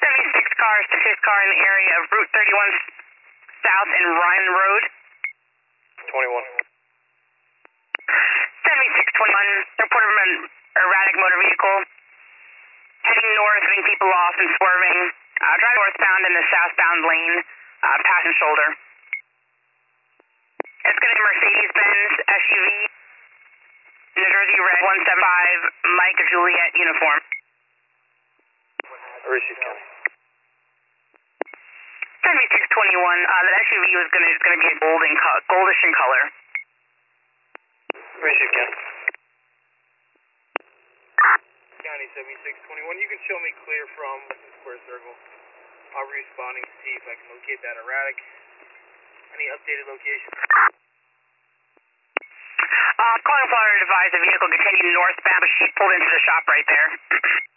76 cars to 5th car in the area of Route 31 South and Ryan Road. 21. 7621, report of an erratic motor vehicle. Heading north, cutting people off and swerving. Driving northbound in the southbound lane, pass and shoulder. It's going to be Mercedes-Benz SUV, New Jersey Red 175, Mike Juliet uniform. Receive County. 7621, that SUV was going to be a goldish in color. Receive County. County 7621, you can show me clear from Western Square Circle. I'll be responding to see if I can locate that erratic. Any updated location? Calling Florida advised the vehicle continued northbound, but she pulled into the shop right there.